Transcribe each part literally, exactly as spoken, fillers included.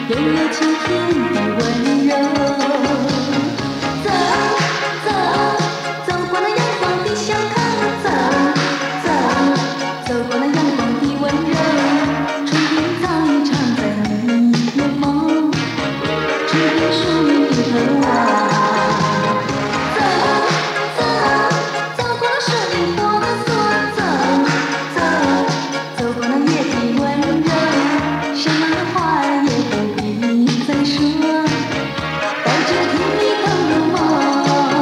拥有晴天的温柔。走走走过那阳光的小河，走走走过那阳光的温柔。春天早已藏在你眼眸，春天属于你和我。走走走过那树林火索，走走走过那夜的温柔。什么话也不必再说，带着甜蜜投入梦。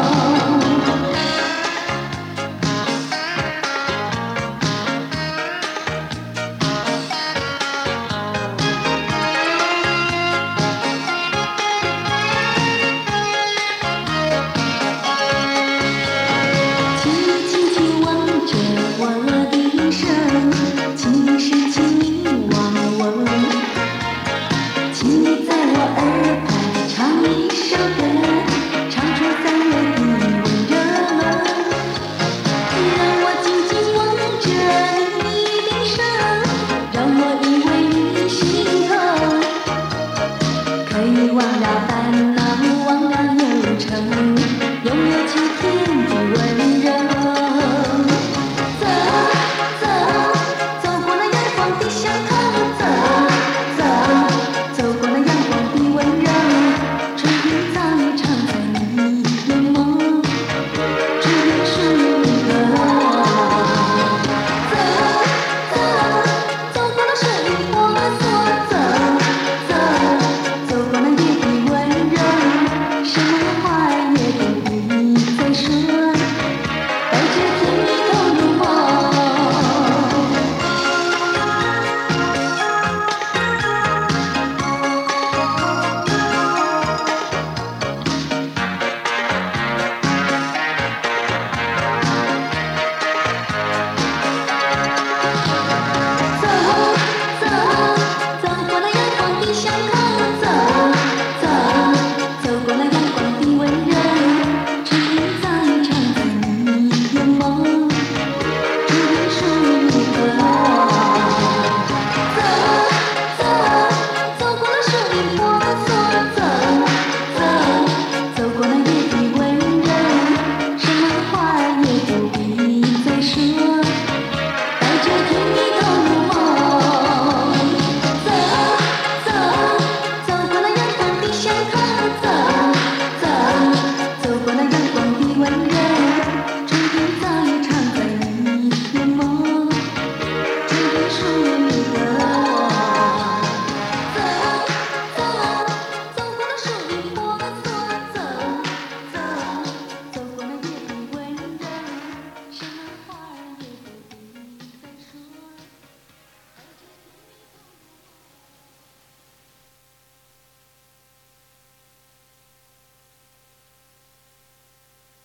请你轻轻吻着我的手，请你深情地望我，请你在我耳畔唱一首歌，唱出三月的温热。让我紧紧握着你的手，让我依偎你心头，可以忘了。